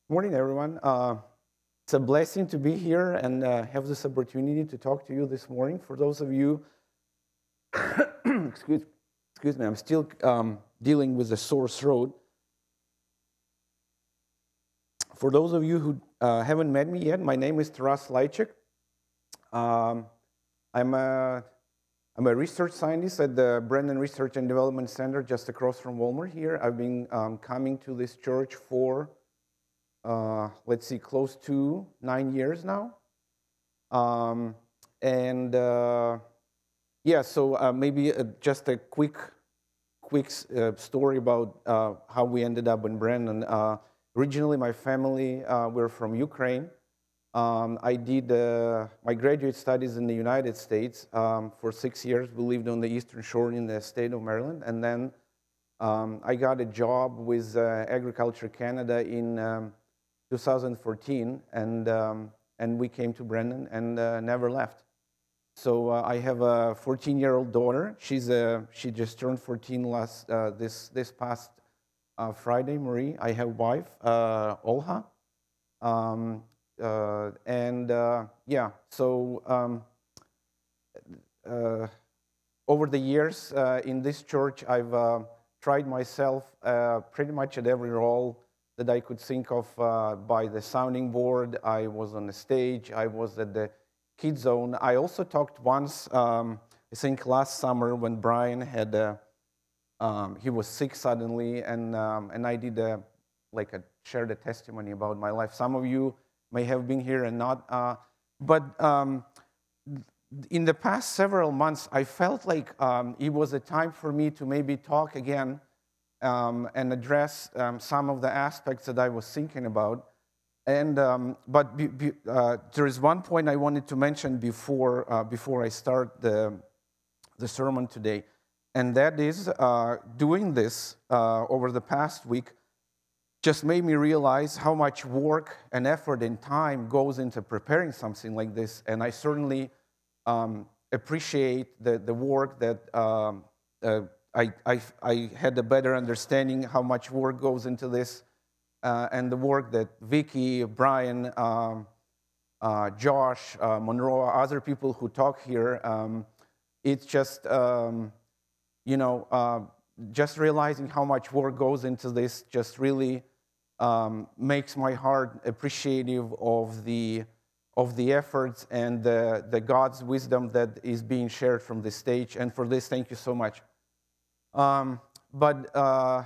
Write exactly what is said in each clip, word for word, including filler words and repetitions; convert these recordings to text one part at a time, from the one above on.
Morning, everyone. Uh, it's a blessing to be here and uh, have this opportunity to talk to you this morning. For those of you, excuse, excuse me, I'm still um, dealing with a sore throat. For those of you who uh, haven't met me yet, my name is Taras Lajcik. Um, I'm a I'm a research scientist at the Brennan Research and Development Center just across from Walmart here. I've been um, coming to this church for, uh, let's see, close to nine years now. Um, and uh, yeah, so uh, maybe uh, just a quick, quick uh, story about uh, how we ended up in Brennan. Uh, originally, my family uh, were from Ukraine. Um, I did uh, my graduate studies in the United States um, for six years. We lived on the Eastern Shore in the state of Maryland, and then um, I got a job with uh, Agriculture Canada in um, two thousand fourteen, and um, and we came to Brennan and uh, never left. So uh, I have a fourteen-year-old daughter. She's a, she just turned fourteen last uh, this this past uh, Friday. Marie. I have a wife, uh, Olha, um, uh, and uh, yeah. So um, uh, over the years uh, in this church, I've uh, tried myself uh, pretty much at every role that I could think of. Uh, by the sounding board, I was on the stage, I was at the Kid Zone. I also talked once, um, I think last summer, when Brian had, uh, um, he was sick suddenly, and um, and I did a, like a shared a testimony about my life. Some of you may have been here and not, uh, but. Um, in the past several months, I felt like um, it was a time for me to maybe talk again um, and address um, some of the aspects that I was thinking about. And um, but be, be, uh, there is one point I wanted to mention before uh, before I start the the sermon today, and that is uh, doing this uh, over the past week just made me realize how much work and effort and time goes into preparing something like this. And I certainly um, appreciate the, the work that um, uh, I, I, I had a better understanding how much work goes into this, uh, and the work that Vicky, Brian, um, uh, Josh, uh, Monroe, other people who talk here. Um, it's just, um, you know, uh, just realizing how much work goes into this just really um, makes my heart appreciative of the of the efforts and the, the God's wisdom that is being shared from this stage. And for this, thank you so much. Um, but uh,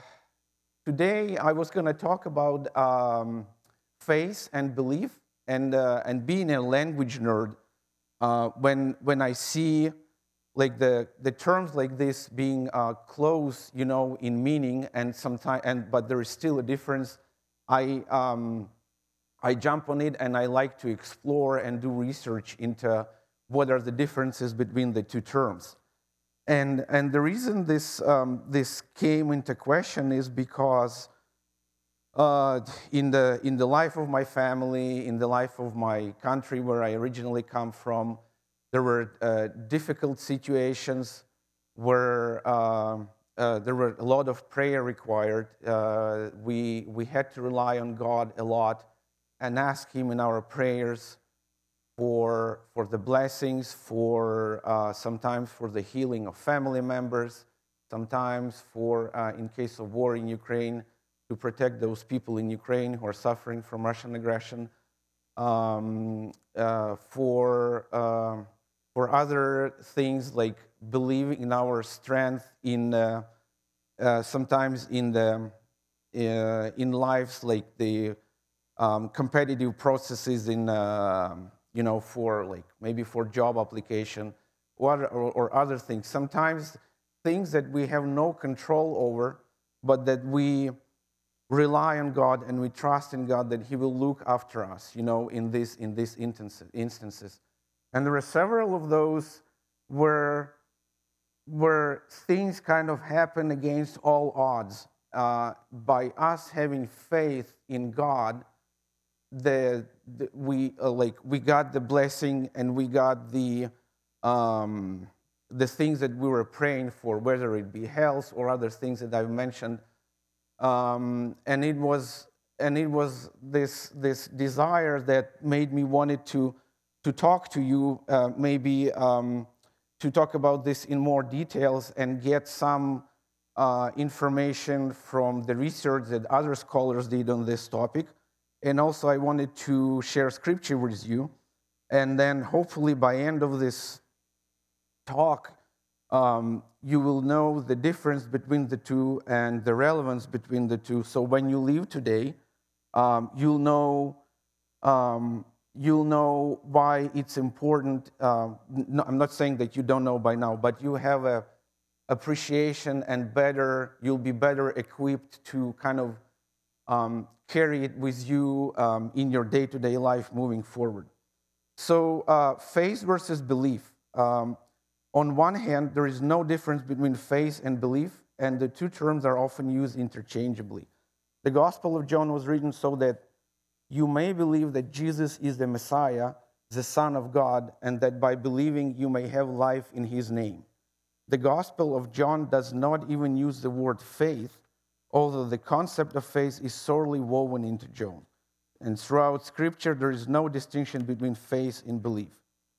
today I was going to talk about um, faith and belief, and uh, and being a language nerd. Uh, when when I see like the the terms like this being uh, close, you know, in meaning, and sometimes and but there is still a difference. I um, I jump on it and I like to explore and do research into what are the differences between the two terms. And, and the reason this, um, this came into question is because uh, in, the, in the life of my family, in the life of my country where I originally come from, there were uh, difficult situations where um, uh, there were a lot of prayer required. Uh, we, we had to rely on God a lot and ask Him in our prayers for, for the blessings, for uh, sometimes for the healing of family members, sometimes for, uh, in case of war in Ukraine, to protect those people in Ukraine who are suffering from Russian aggression, um, uh, for, uh, for other things like believing in our strength, in uh, uh, sometimes in the uh, in lives like the um, competitive processes in, uh, you know, for like maybe for job application or, or, or other things. Sometimes things that we have no control over, but that we rely on God and we trust in God that He will look after us, you know, in this in these instances. And there are several of those where where things kind of happen against all odds. Uh, by us having faith in God, the, the we uh, like we got the blessing and we got the um, the things that we were praying for, whether it be health or other things that I've mentioned. Um, and it was and it was this this desire that made me wanted to to talk to you, uh, maybe um, to talk about this in more details and get some uh, information from the research that other scholars did on this topic. And also I wanted to share scripture with you. And then hopefully by end of this talk, um, you will know the difference between the two and the relevance between the two. So when you leave today, um, you'll know um, you'll know why it's important. Um, no, I'm not saying that you don't know by now, but you have a appreciation and better. You'll be better equipped to kind of um, carry it with you um, in your day-to-day life moving forward. So uh, faith versus belief. Um, on one hand, there is no difference between faith and belief, and the two terms are often used interchangeably. The Gospel of John was written so that you may believe that Jesus is the Messiah, the Son of God, and that by believing you may have life in his name. The Gospel of John does not even use the word faith, although the concept of faith is sorely woven into John. And throughout Scripture, there is no distinction between faith and belief.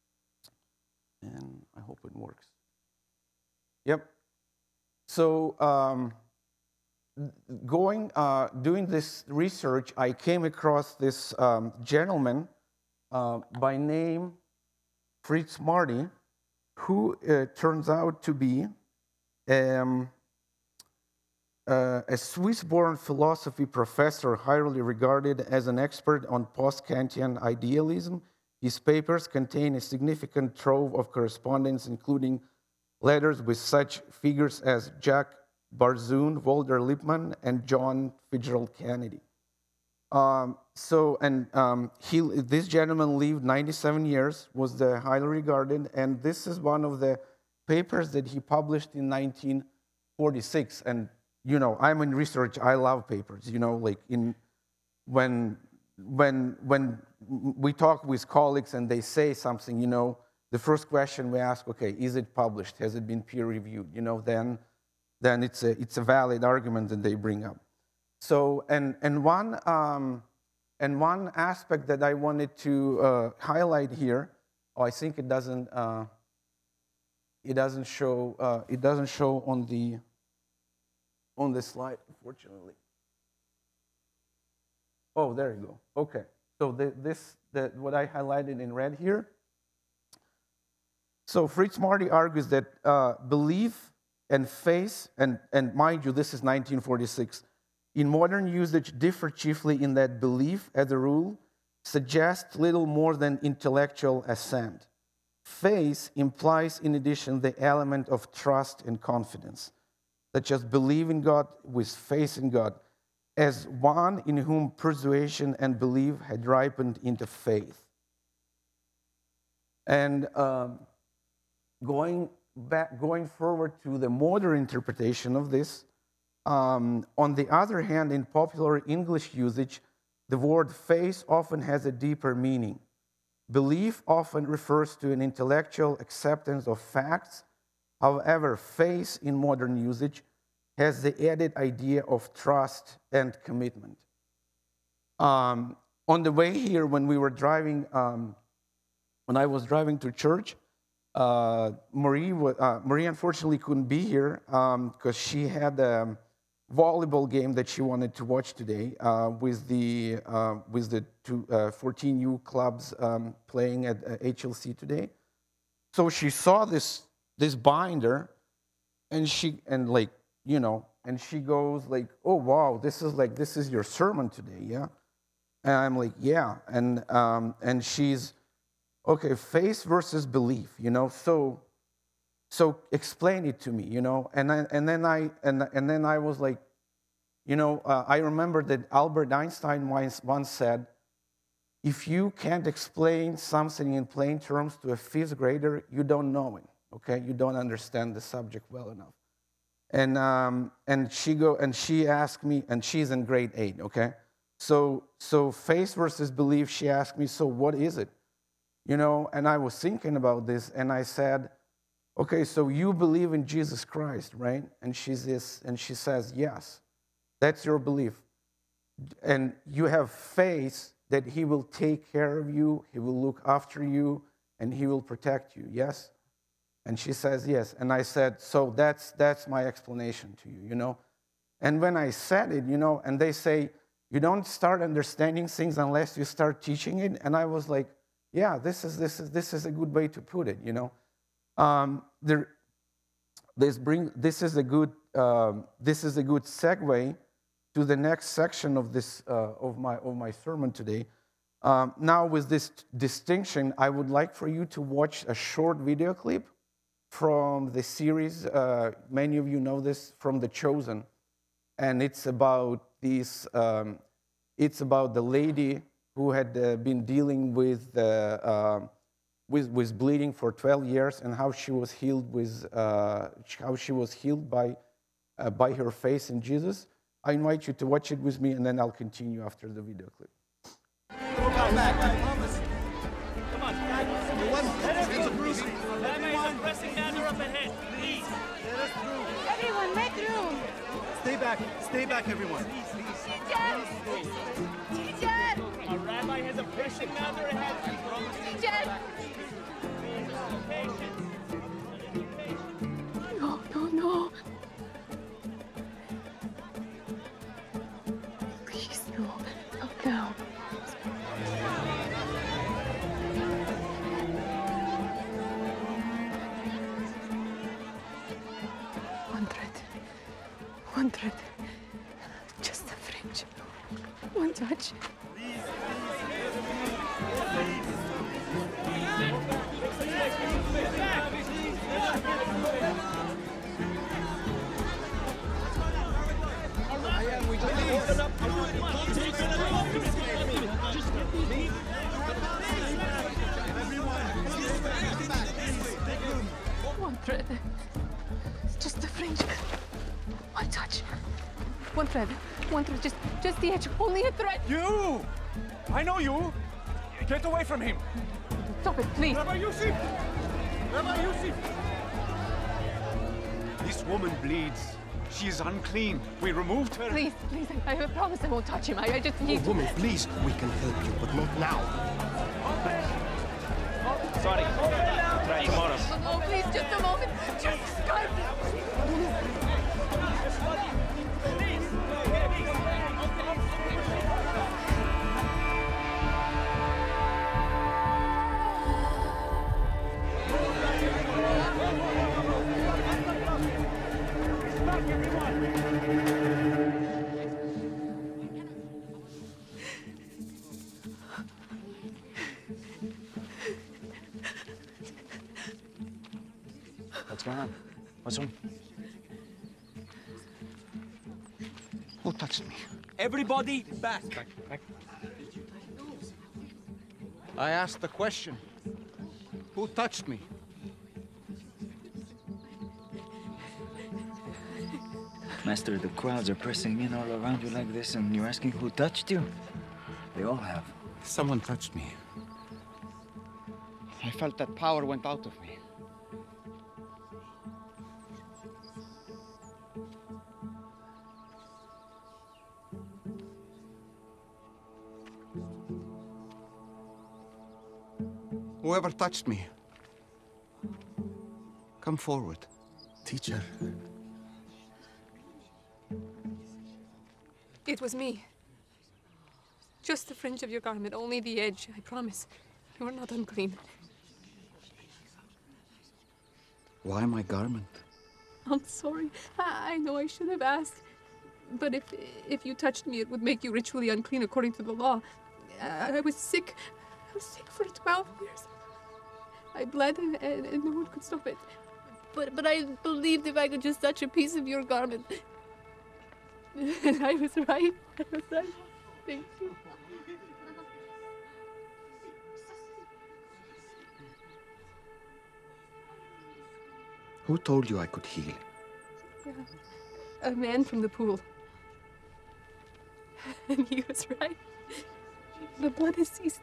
And I hope it works. Yep. So, um, going, uh, doing this research, I came across this um, gentleman uh, by name Fritz Marty, who uh, turns out to be um, uh, a Swiss-born philosophy professor, highly regarded as an expert on post-Kantian idealism. His papers contain a significant trove of correspondence, including letters with such figures as Jacques Barzun, Walter Lippmann, and John Fitzgerald Kennedy. Um, so, and um, he, this gentleman lived ninety-seven years, was the highly regarded, and this is one of the papers that he published in nineteen forty-six. And you know, I'm in research. I love papers. You know, like in when when when we talk with colleagues and they say something, you know, the first question we ask, okay, is it published? Has it been peer reviewed? You know, then then it's a it's a valid argument that they bring up. So, and and one um, and one aspect that I wanted to uh, highlight here, oh, I think it doesn't uh, it doesn't show uh, it doesn't show on the on the slide, unfortunately. Oh, there you go. Okay, so the, this the, what I highlighted in red here. So Fritz Marty argues that uh, belief and faith, and and mind you, this is nineteen forty-six. In modern usage, differ chiefly in that belief, as a rule, suggests little more than intellectual assent. Faith implies, in addition, the element of trust and confidence, such as believe in God with faith in God, as one in whom persuasion and belief had ripened into faith. And um, going back, going forward to the modern interpretation of this, Um, on the other hand, in popular English usage, the word faith often has a deeper meaning. Belief often refers to an intellectual acceptance of facts. However, faith in modern usage has the added idea of trust and commitment. Um, on the way here, when we were driving, um, when I was driving to church, uh, Marie, uh, Marie unfortunately couldn't be here because um, she had a volleyball game that she wanted to watch today uh, with the uh, with the two, uh, fourteen U clubs um, playing at uh, H L C today. So she saw this this binder, and she and like you know, and she goes like, "Oh wow, this is like this is your sermon today, yeah?" And I'm like, "Yeah," and um, and she's okay, faith versus belief, you know, so. So explain it to me, you know, and I, and then I and and then I was like, you know, uh, I remember that Albert Einstein once once said, if you can't explain something in plain terms to a fifth grader, you don't know it, okay? You don't understand the subject well enough. And um, and she go and she asked me, and she's in grade eight, okay? So so faith versus belief. She asked me, so what is it, you know? And I was thinking about this, and I said, okay, so you believe in Jesus Christ, right? And she says, and she says, yes, that's your belief. and you have faith that he will take care of you, he will look after you, and he will protect you, yes? And she says, yes. And I said, so that's, that's my explanation to you, you know? And when I said it, you know, and they say, you don't start understanding things unless you start teaching it. And I was like, yeah, this is, this is, this is a good way to put it, you know? Um, there, this, bring, this, is a good, um, this is a good segue to the next section of, this, uh, of, my, of my sermon today. Um, now, with this t- distinction, I would like for you to watch a short video clip from the series. Uh, many of you know this, from The Chosen. And it's about this, um, it's about the lady who had uh, been dealing with, uh, uh, with, with bleeding for twelve years, and how she was healed with, uh, how she was healed by, uh, by her faith in Jesus. I invite you to watch it with me, and then I'll continue after the video clip. Come back, I promise. Come on, let us through. Everyone, pressing matter up ahead, please. Let us through. Everyone, make room. Stay back, stay back, everyone. Teacher! Teacher! Our rabbi has a pressing matter ahead. I promise. Teacher! No, no, no. Please, no. Not now. One thread. One thread. Just a fringe. One touch. One thread. Just a fringe. One touch. One thread. One thread. Just, just the edge. Only a thread. You! I know you! Get away from him! Stop it, please. Rabbi Yosef! Rabbi Yosef! This woman bleeds. She is unclean. We removed her. Please, please. I, I promise I won't touch him. I, I just need Oh, woman, please, we can help you, but not now. Sorry. Try tomorrow. to... Oh, please, just a moment. Just guide me. What's going on? What's wrong? Who touched me? Everybody back. Back, back. I asked the question. Who touched me? Master, the crowds are pressing in all around you like this, and you're asking who touched you? They all have. Someone touched me. I felt that power went out of me. Whoever touched me, come forward. Teacher, It was me. Just the fringe of your garment, only the edge, I promise. You are not unclean. Why my garment? I'm sorry. I, I know I should have asked. But if if you touched me, it would make you ritually unclean according to the law. I, I was sick. I was sick for twelve years. I bled and, and, and no one could stop it. But but I believed if I could just touch a piece of your garment. And I was right. I was right. Thank you. Who told you I could heal? Yeah. A man from the pool. And he was right. The blood has ceased.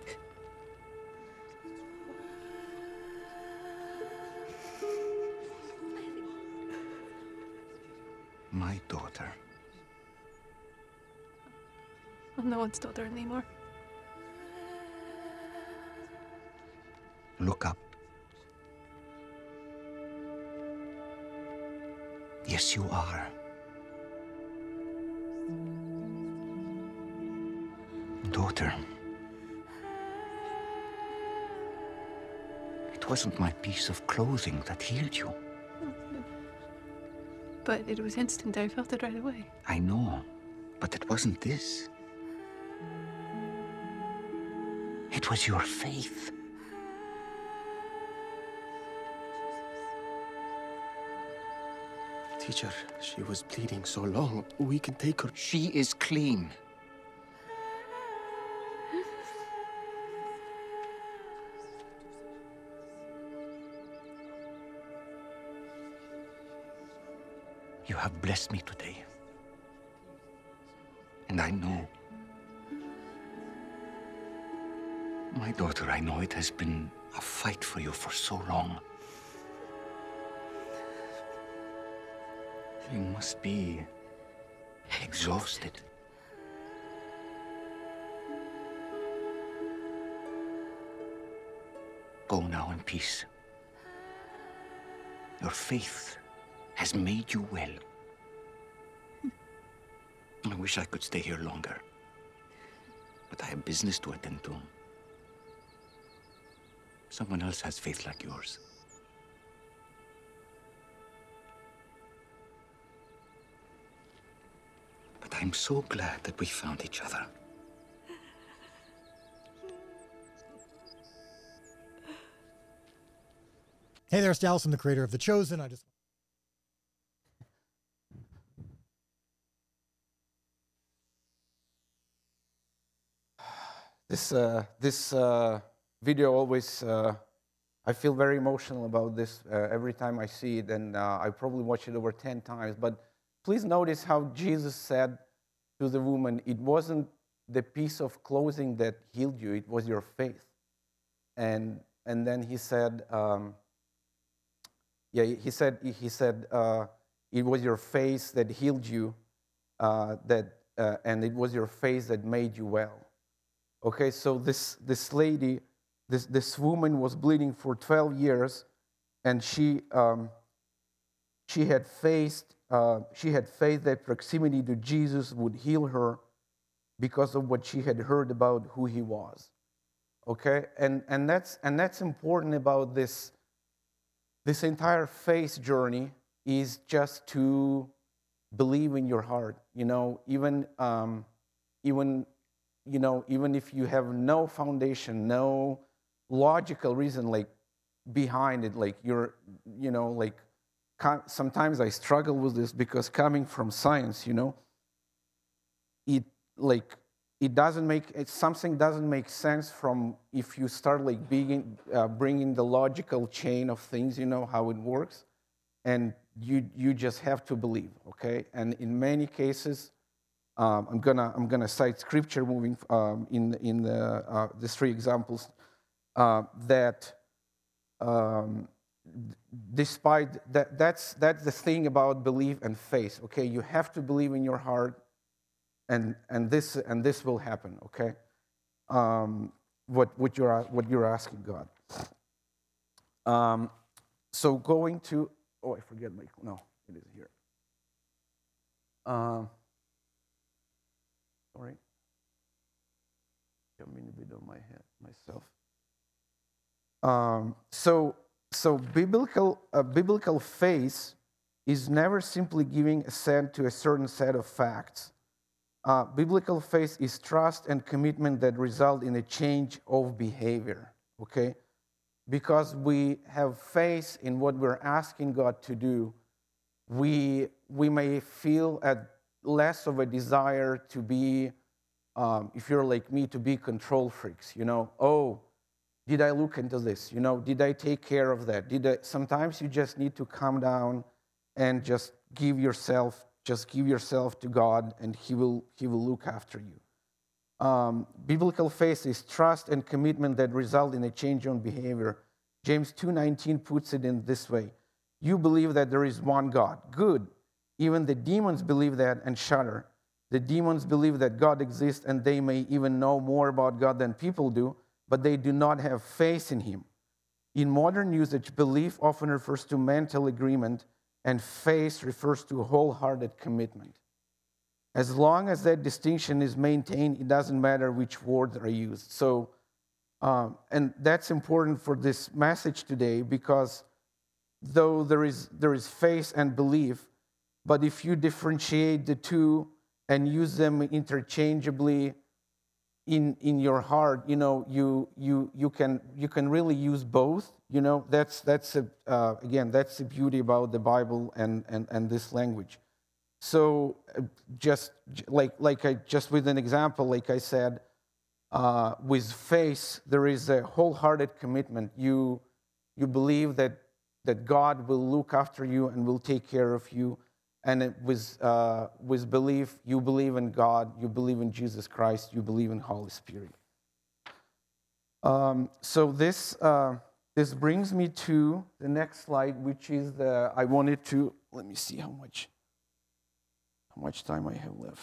My daughter. I'm no one's daughter anymore. Look up. Yes, you are. Daughter. It wasn't my piece of clothing that healed you. But it was instant. I felt it right away. I know, but it wasn't this. It was your faith. Teacher, she was bleeding so long. We can take her. She is clean. You have blessed me today. And I know. My daughter, I know it has been a fight for you for so long. You must be exhausted. Go now in peace. Your faith has made you well. I wish I could stay here longer, but I have business to attend to. Someone else has faith like yours. But I'm so glad that we found each other. Hey there, it's Dallas. I'm the creator of The Chosen. I just This uh, this uh, video always, uh, I feel very emotional about this uh, every time I see it, and uh, I probably watch it over ten times. But please notice how Jesus said to the woman, it wasn't the piece of clothing that healed you, it was your faith. And and then he said, um, yeah, he said he said uh, it was your faith that healed you, uh, that uh, and it was your faith that made you well. Okay, so this, this lady, this, this woman was bleeding for twelve years, and she, um, she, had faced, uh, she had faith that proximity to Jesus would heal her because of what she had heard about who he was. Okay, and, and, that's, and that's important about this, this entire faith journey is just to believe in your heart, you know, even, um, even you know, even if you have no foundation, no logical reason, like, behind it, like, you're, you know, like, sometimes I struggle with this because coming from science, you know, it, like, it doesn't make, it, something doesn't make sense from, if you start, like, being, uh, bringing the logical chain of things, you know, how it works, and you, you just have to believe, okay? And in many cases, Um, I'm gonna I'm gonna cite scripture moving um, in in the uh, these three examples uh, that um, despite that that's that's the thing about belief and faith. Okay, you have to believe in your heart, and and this and this will happen. Okay, um, what what you're what you're asking God. Um, so going to oh I forget my no it is here. Um, Sorry, jumping a bit on my head myself. Um, so, so biblical uh, biblical faith is never simply giving assent to a certain set of facts. Uh, biblical faith is trust and commitment that result in a change of behavior. Okay, because we have faith in what we're asking God to do, we we may feel at less of a desire to be, um, if you're like me, to be control freaks, you know, oh, did I look into this? You know, did I take care of that? Did I? Sometimes you just need to calm down and just give yourself, just give yourself to God, and He will, He will look after you. Um, biblical faith is trust and commitment that result in a change on behavior. James two nineteen puts it in this way: you believe that there is one God. Good. Even the demons believe that and shudder. The demons believe that God exists and they may even know more about God than people do, but they do not have faith in him. In modern usage, belief often refers to mental agreement, and faith refers to wholehearted commitment. As long as that distinction is maintained, it doesn't matter which words are used. So, um, and that's important for this message today, because though there is there is faith and belief, but if you differentiate the two and use them interchangeably in in your heart, you know, you you you can you can really use both. You know, that's that's a, uh, again that's the beauty about the Bible and and and this language. So uh, just like like I just with an example, like I said, uh, with faith there is a wholehearted commitment. You you believe that that God will look after you and will take care of you. And it, with, uh, with belief, you believe in God, you believe in Jesus Christ, you believe in Holy Spirit. Um, so this, uh, this brings me to the next slide, which is the, I wanted to, let me see how much, how much time I have left.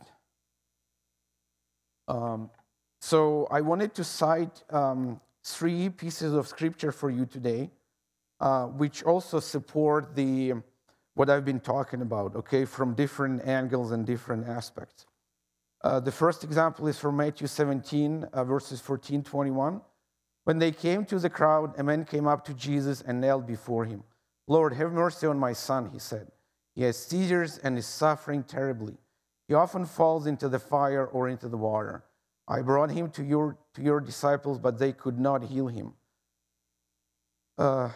Um, so I wanted to cite um, three pieces of scripture for you today, uh, which also support the what I've been talking about, okay, from different angles and different aspects. Uh, the first example is from Matthew seventeen, uh, verses fourteen, twenty-one. When they came to the crowd, a man came up to Jesus and knelt before him. Lord, have mercy on my son, he said. He has seizures and is suffering terribly. He often falls into the fire or into the water. I brought him to your, to your disciples, but they could not heal him. Uh,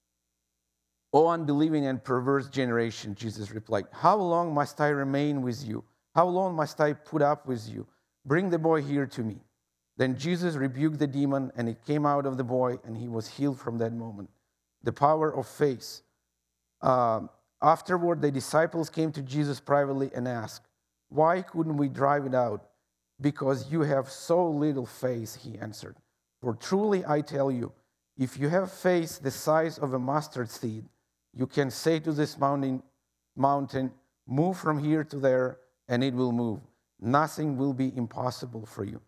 O unbelieving and perverse generation, Jesus replied, how long must I remain with you? How long must I put up with you? Bring the boy here to me. Then Jesus rebuked the demon, and it came out of the boy, and he was healed from that moment. The power of faith. Uh, afterward, the disciples came to Jesus privately and asked, why couldn't we drive it out? Because you have so little faith, he answered. For truly I tell you, if you have faith the size of a mustard seed, you can say to this mountain, mountain, move from here to there, and it will move. Nothing will be impossible for you.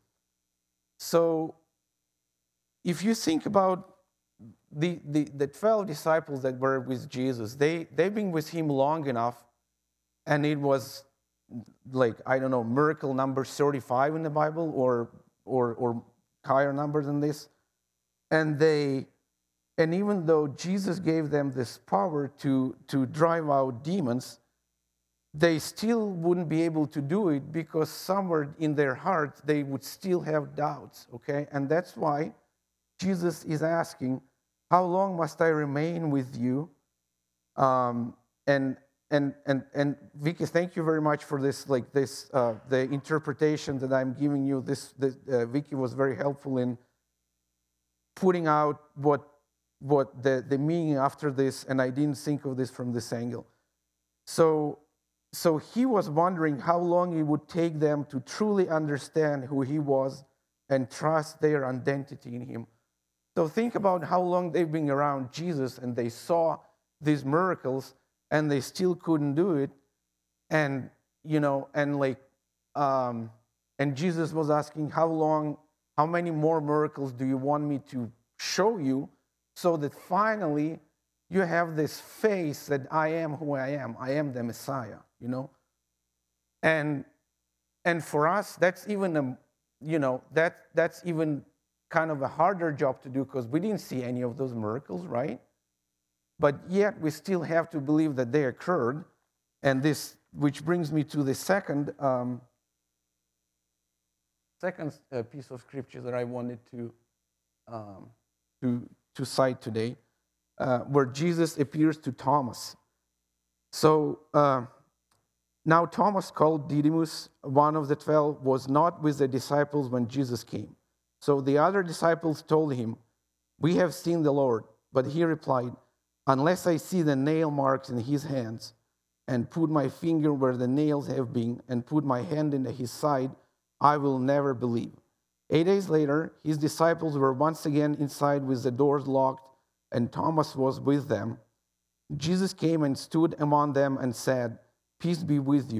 So, if you think about the, the, the twelve disciples that were with Jesus, they, they've been with him long enough, and it was like, I don't know, miracle number thirty-five in the Bible, or, or, or higher number than this. And they... And even though Jesus gave them this power to, to drive out demons, they still wouldn't be able to do it because somewhere in their heart they would still have doubts, okay? And that's why Jesus is asking, how long must I remain with you? Um, and and and and Vicky, thank you very much for this, like this, uh, the interpretation that I'm giving you. This, this uh, Vicky was very helpful in putting out what what the, the meaning after this, and I didn't think of this from this angle. So, so he was wondering how long it would take them to truly understand who he was and trust their identity in him. So think about how long they've been around Jesus and they saw these miracles and they still couldn't do it. And, you know, and like, um, and Jesus was asking, how long, how many more miracles do you want me to show you? So that finally you have this faith that I am who I am. I am the Messiah, you know? And and for us, that's even a, you know, that that's even kind of a harder job to do because we didn't see any of those miracles, right? But yet we still have to believe that they occurred. And this, which brings me to the second um, second uh, piece of scripture that I wanted to um, to. to cite today, uh, where Jesus appears to Thomas. So uh, now Thomas, called Didymus, one of the twelve, was not with the disciples when Jesus came. So the other disciples told him, we have seen the Lord. But he replied, unless I see the nail marks in his hands, and put my finger where the nails have been, and put my hand into his side, I will never believe. Eight days later, his disciples were once again inside with the doors locked, and Thomas was with them. Jesus came and stood among them and said, peace be with you.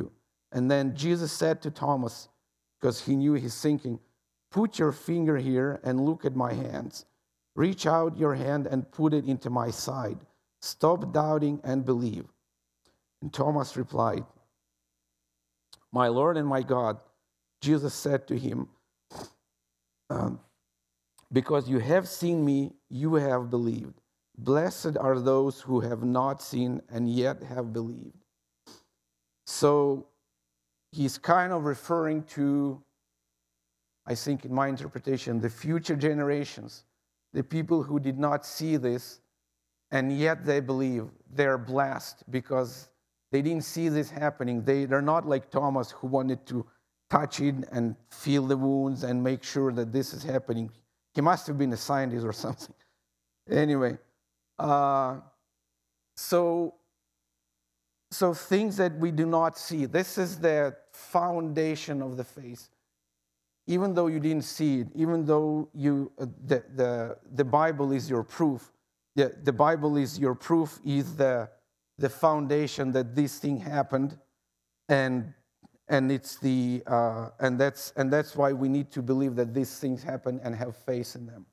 And then Jesus said to Thomas, because he knew his thinking, put your finger here and look at my hands. Reach out your hand and put it into my side. Stop doubting and believe. And Thomas replied, my Lord and my God. Jesus said to him, um, because you have seen me, you have believed. Blessed are those who have not seen and yet have believed. So he's kind of referring to, I think in my interpretation, the future generations, the people who did not see this and yet they believe. They're blessed because they didn't see this happening. They, they're not like Thomas who wanted to touch it and feel the wounds and make sure that this is happening. He must have been a scientist or something. Anyway, uh, so, so things that we do not see. This is the foundation of the faith. Even though you didn't see it, even though you, uh, the, the, the Bible is your proof. The, the Bible is your proof, is the, the foundation that this thing happened. And And it's the uh, and that's and that's why we need to believe that these things happen and have faith in them.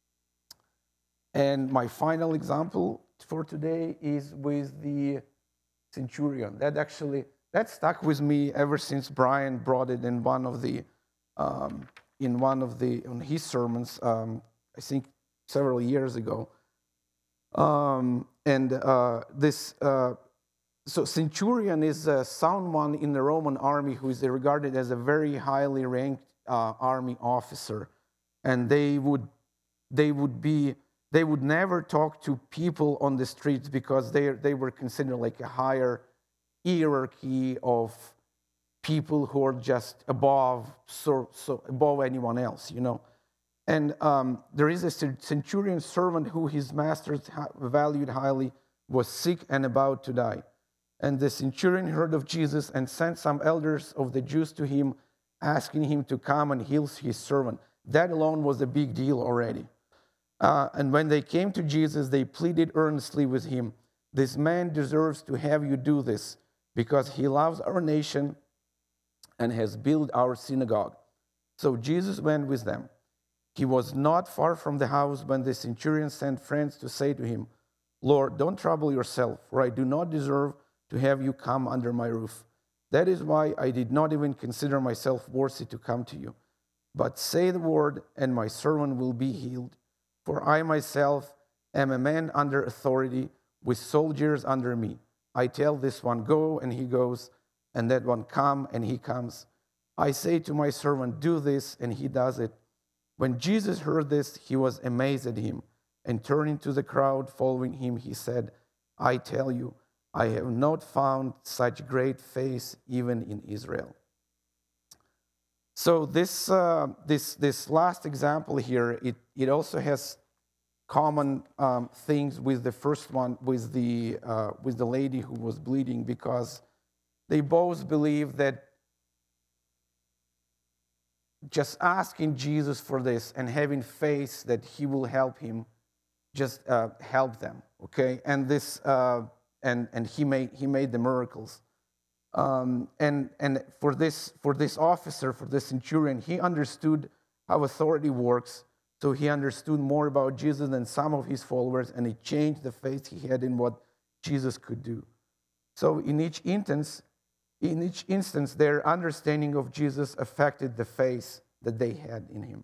And my final example for today is with the centurion. That actually that stuck with me ever since Brian brought it in one of the um, in one of the in his sermons. Um, I think several years ago. Um, and uh, this. Uh, So centurion is uh, someone in the Roman army who is regarded as a very highly ranked uh, army officer, and they would they would be they would never talk to people on the streets because they they were considered like a higher hierarchy of people who are just above so, so above anyone else, you know. And um, there is a centurion servant who his master valued highly was sick and about to die. And the centurion heard of Jesus and sent some elders of the Jews to him, asking him to come and heal his servant. That alone was a big deal already. Uh, and when they came to Jesus, they pleaded earnestly with him, this man deserves to have you do this, because he loves our nation and has built our synagogue. So Jesus went with them. He was not far from the house when the centurion sent friends to say to him, Lord, don't trouble yourself, for I do not deserve to have you come under my roof. That is why I did not even consider myself worthy to come to you. But say the word, and my servant will be healed. For I myself am a man under authority, with soldiers under me. I tell this one, go, and he goes, and that one, come, and he comes. I say to my servant, do this, and he does it. When Jesus heard this, he was amazed at him, and turning to the crowd following him, he said, I tell you, I have not found such great faith even in Israel. So this uh, this this last example here, it, it also has common um, things with the first one, with the uh, with the lady who was bleeding, because they both believe that just asking Jesus for this and having faith that he will help him, just uh, help them. Okay, and this. Uh, And, and he made he made the miracles, um, and and for this for this officer, for this centurion, he understood how authority works. So he understood more about Jesus than some of his followers, and he changed the faith he had in what Jesus could do. So in each instance, in each instance, their understanding of Jesus affected the faith that they had in him.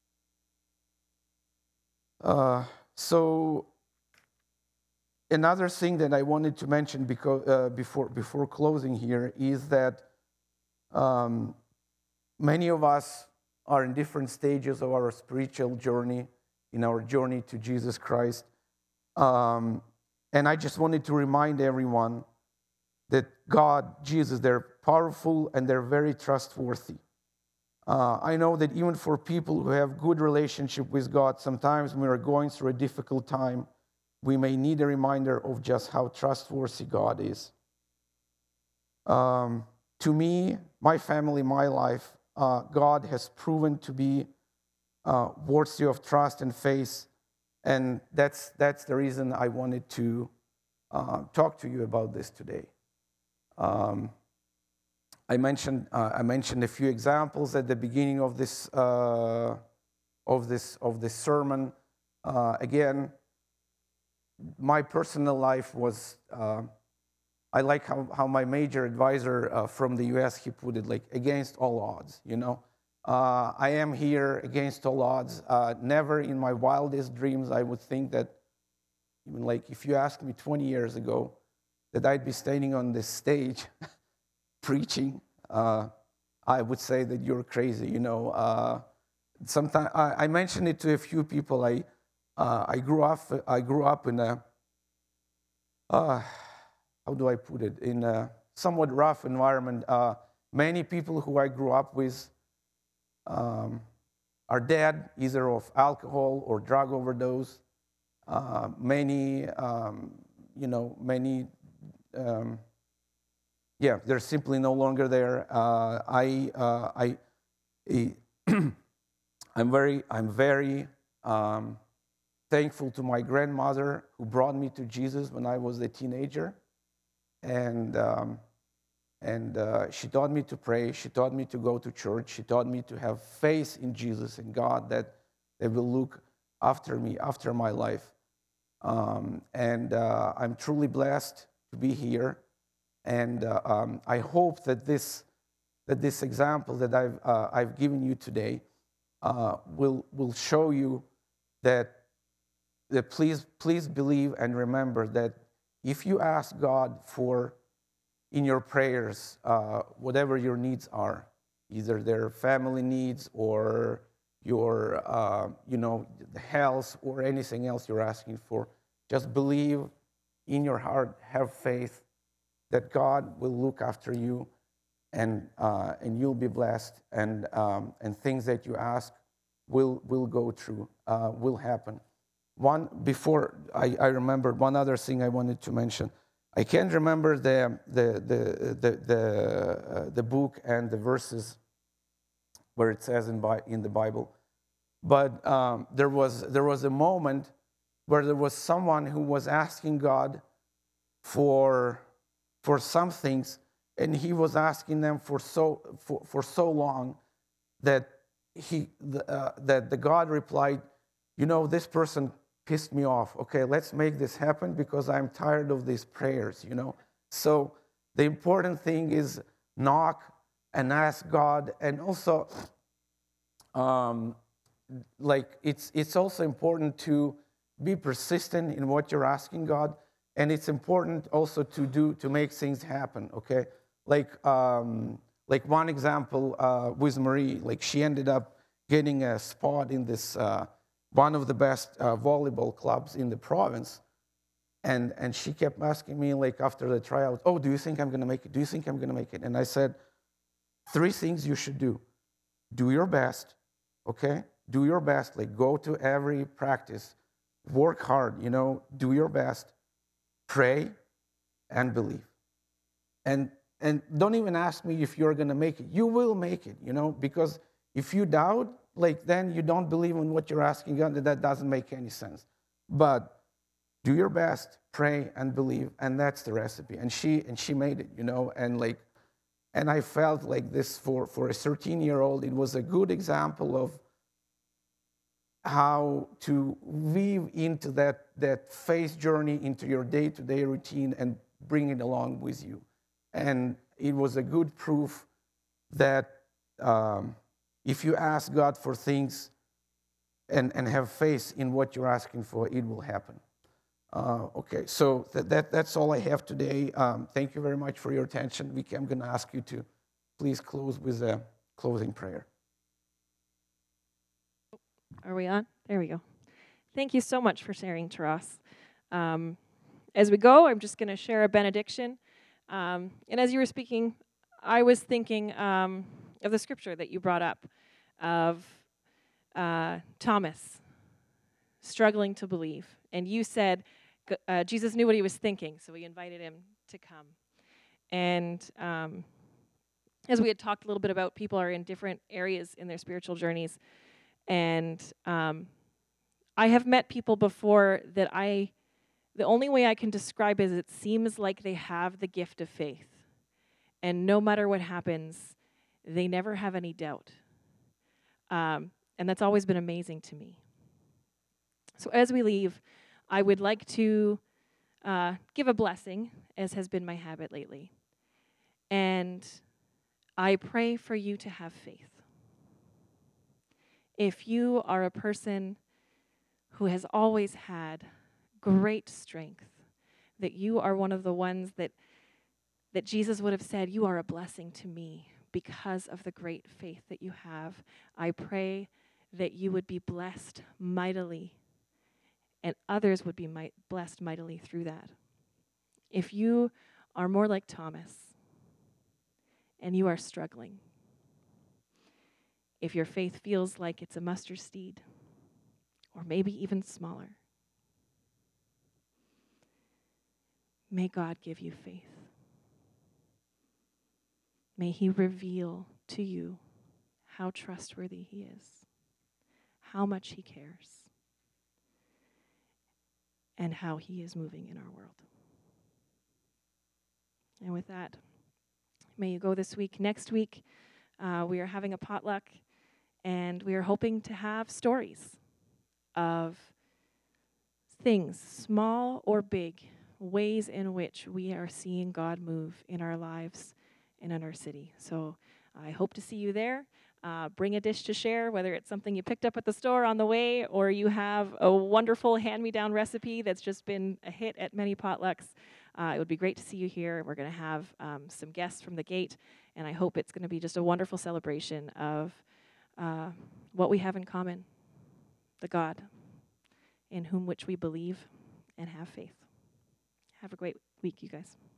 Uh, so. Another thing that I wanted to mention because, uh, before, before closing here is that um, many of us are in different stages of our spiritual journey, in our journey to Jesus Christ. Um, and I just wanted to remind everyone that God, Jesus, they're powerful and they're very trustworthy. Uh, I know that even for people who have good relationship with God, sometimes when we're going through a difficult time, we may need a reminder of just how trustworthy God is. Um, to me, my family, my life, uh, God has proven to be uh, worthy of trust and faith, and that's that's the reason I wanted to uh, talk to you about this today. Um, I mentioned uh, I mentioned a few examples at the beginning of this uh, of this of this sermon. Uh, again, my personal life was. Uh, I like how, how my major advisor uh, from the U S, he put it, like, against all odds, you know. Uh, I am here against all odds. Uh, never in my wildest dreams I would think that, even like if you asked me twenty years ago that I'd be standing on this stage preaching, uh, I would say that you're crazy, you know. Uh, sometimes I, I mentioned it to a few people. I uh, I grew up I grew up in a uh, how do I put it, in a somewhat rough environment. Uh, many people who I grew up with um, are dead, either of alcohol or drug overdose. Uh, many, um, you know, many, um, yeah, they're simply no longer there. Uh, I, uh, I, I'm very, I'm very um, thankful to my grandmother who brought me to Jesus when I was a teenager. And um, and uh, she taught me to pray. She taught me to go to church. She taught me to have faith in Jesus and God that they will look after me, after my life. Um, and uh, I'm truly blessed to be here. And uh, um, I hope that this that this example that I've uh, I've given you today uh, will will show you that that please please believe and remember that. If you ask God for, in your prayers, uh, whatever your needs are, either their family needs or your, uh, you know, health or anything else you're asking for, just believe in your heart, have faith that God will look after you, and uh, and you'll be blessed, and um, and things that you ask will will go through, uh, will happen. One, before I, I remembered one other thing I wanted to mention. I can't remember the the the the the, uh, the book and the verses where it says in by, in the Bible, but um, there was there was a moment where there was someone who was asking God for for some things, and he was asking them for so for, for so long that he uh, that the God replied, you know, this person pissed me off. Okay, let's make this happen because I'm tired of these prayers, you know. So the important thing is knock and ask God, and also um, like it's it's also important to be persistent in what you're asking God, and it's important also to do to make things happen. Okay, like um, like one example uh, with Marie, like she ended up getting a spot in this. Uh, one of the best uh, volleyball clubs in the province. And and she kept asking me, like, after the tryout, oh, do you think I'm going to make it? Do you think I'm going to make it? And I said, three things you should do. Do your best, okay? Do your best. Like, go to every practice. Work hard, you know. Do your best. Pray and believe. And, and don't even ask me if you're going to make it. You will make it, you know, because if you doubt, like, then you don't believe in what you're asking God, and that doesn't make any sense. But do your best, pray and believe, and that's the recipe. And she and she made it, you know, and like, and I felt like this for, for a thirteen-year-old, it was a good example of how to weave into that, that faith journey into your day-to-day routine and bring it along with you. And it was a good proof that um, if you ask God for things and, and have faith in what you're asking for, it will happen. Uh, okay, so that, that that's all I have today. Um, thank you very much for your attention. Vicky, I'm going to ask you to please close with a closing prayer. Are we on? There we go. Thank you so much for sharing, Taras. Um, as we go, I'm just going to share a benediction. Um, and as you were speaking, I was thinking um, of the scripture that you brought up of uh, Thomas struggling to believe. And you said uh, Jesus knew what he was thinking, so he invited him to come. And um, as we had talked a little bit about, people are in different areas in their spiritual journeys. And um, I have met people before that I, the only way I can describe is it seems like they have the gift of faith. And no matter what happens, they never have any doubt. Um, and that's always been amazing to me. So as we leave, I would like to uh, give a blessing, as has been my habit lately. And I pray for you to have faith. If you are a person who has always had great strength, that you are one of the ones that, that Jesus would have said, you are a blessing to me because of the great faith that you have, I pray that you would be blessed mightily and others would be might, blessed mightily through that. If you are more like Thomas and you are struggling, if your faith feels like it's a mustard seed or maybe even smaller, may God give you faith. May he reveal to you how trustworthy he is, how much he cares, and how he is moving in our world. And with that, may you go this week. Next week, uh, we are having a potluck, and we are hoping to have stories of things, small or big, ways in which we are seeing God move in our lives and in our city. So I hope to see you there. Uh, bring a dish to share, whether it's something you picked up at the store on the way or you have a wonderful hand-me-down recipe that's just been a hit at many potlucks. Uh, it would be great to see you here. We're going to have um, some guests from the gate, and I hope it's going to be just a wonderful celebration of uh, what we have in common, the God in whom which we believe and have faith. Have a great week, you guys.